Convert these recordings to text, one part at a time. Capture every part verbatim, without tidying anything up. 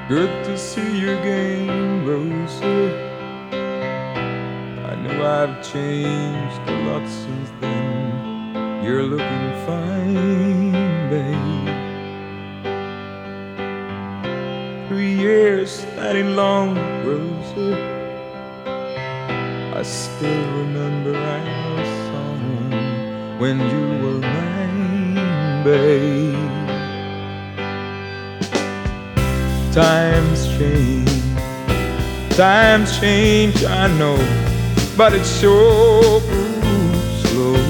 Good to see you again, Rosie. I know I've changed a lot since then. You're looking fine, babe. Three years, that ain't long, Rosie. I still remember our song when you were mine, babe. Times change, times change, I know, but it sure moves slow.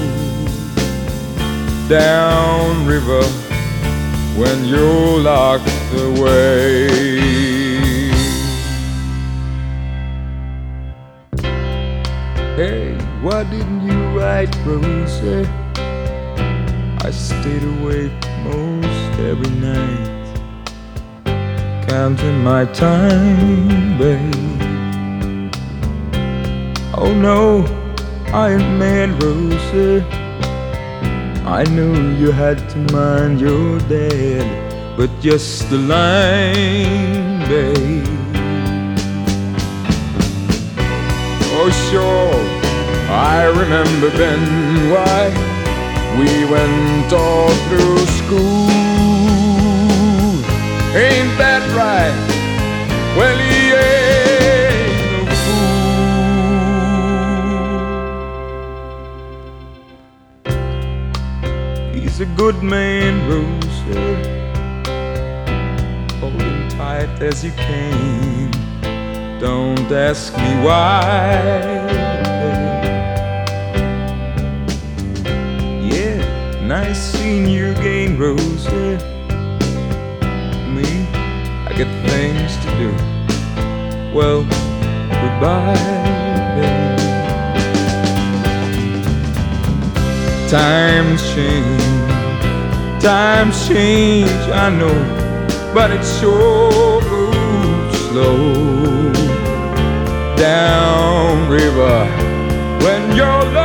Down river when you're locked away. Hey, why didn't you write, Rosie? I stayed awake most every night, counting my time, babe. Oh no, I ain't mad, Rosie. I knew you had to mind your dad, but just the line, babe. Oh sure, I remember then why we went all through school. Ain't that right? Well, he ain't no fool. He's a good man, Rosie. Hold him tight as you can. Don't ask me why. Yeah, nice seeing you again, Rosie. I got things to do. Well, goodbye, babe. Times change, times change, I know, but it sure moves slow. Down river when you're